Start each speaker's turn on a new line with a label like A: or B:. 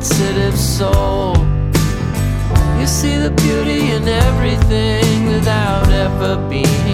A: sensitive soul. You see the beauty in everything without ever being